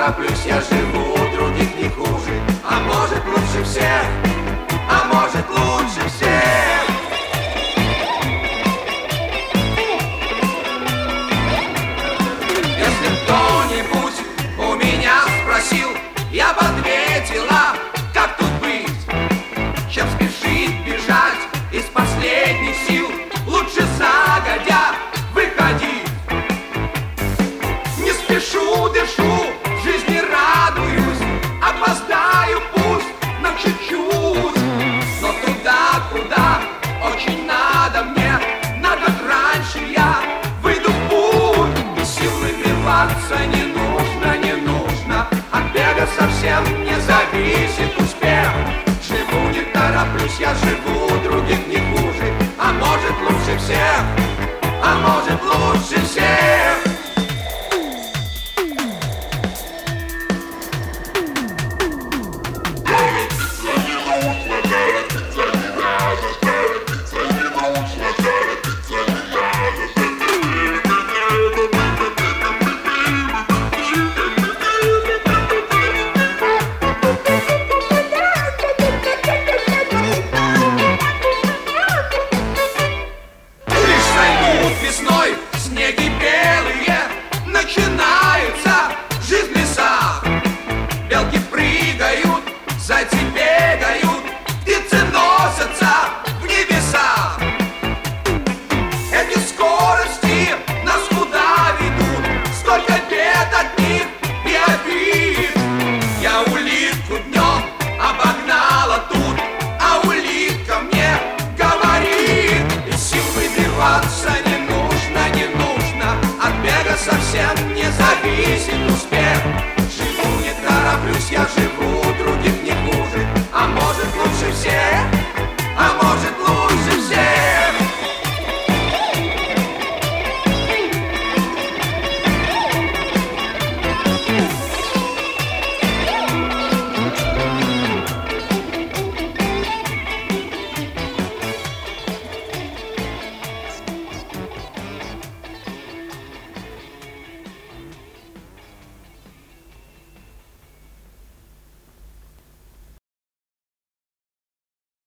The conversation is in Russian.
тороплюсь, я живу, других не хуже. А может лучше всех, а может лучше всех. Если кто-нибудь у меня спросил, я бы ответила, как тут быть. Чем спешить бежать из последних сил, лучше загодя выходить. Не спешу, дышу, жизни радуюсь, опоздаю пусть на чуть-чуть, но туда, куда очень надо мне, на год раньше я выйду в путь. И сил выбиваться не нужно, не нужно, от бега совсем не зависит.